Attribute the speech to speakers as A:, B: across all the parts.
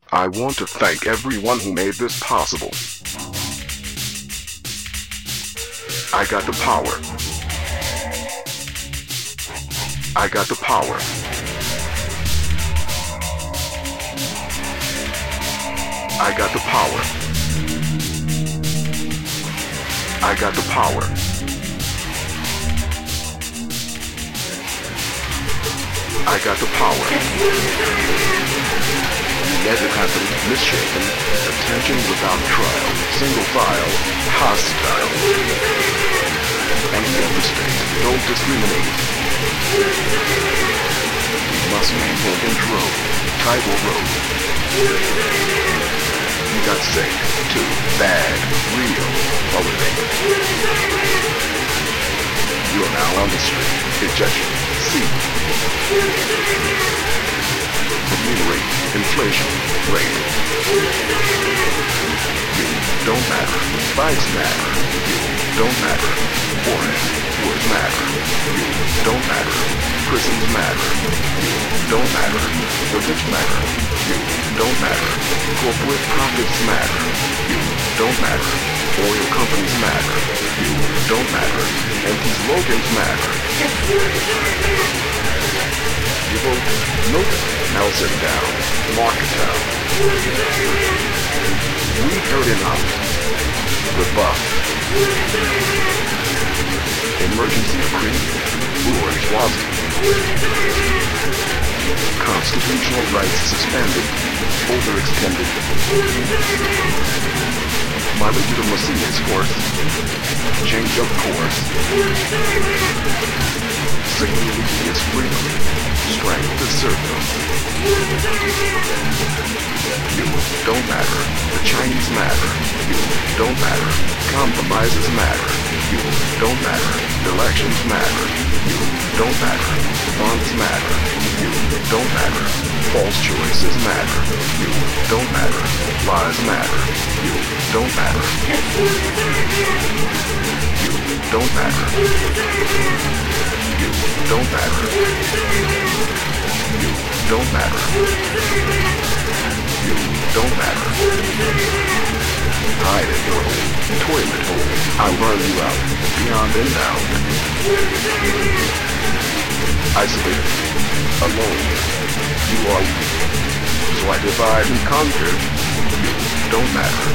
A: I want to thank everyone who made this possible. I got the power. I got the power. I got the power. I got the power. I got the power. Educated, misshapen, attention without trial, single file, hostile. Enemy of the state, don't discriminate. You must maintain control, tidal road. You got sick, too, bad, real, holiday. You are now on the street, ejection, see. Remunerate, inflation, rate. You don't matter, fights matter. You don't matter, foreign, wars matter. You don't matter, prisons matter. You don't matter, footage matter. You don't matter, corporate profits matter. You don't matter, oil companies matter. You don't matter, empty slogans matter. You vote nope, now sit down, mark it down. We've heard enough. Rebuff. Emergency decree, bourgeoisie. Constitutional rights suspended, overextended. My legitimacy is forced. Change of course. Security is freedom. Strength is serfdom. You don't matter. The Chinese matter. You don't matter. Compromises matter. You don't matter. Elections matter. You don't matter. Bonds matter. You don't matter. False choices matter. You don't matter. Lies matter. You don't matter. You don't matter. You don't matter. You don't matter. You don't matter. Hide in your hole, toilet hole. I'll burn you out, beyond and out. Isolated, alone. You are weak. So I divide and conquer. You don't matter.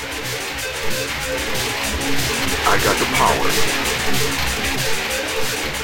A: I got the power.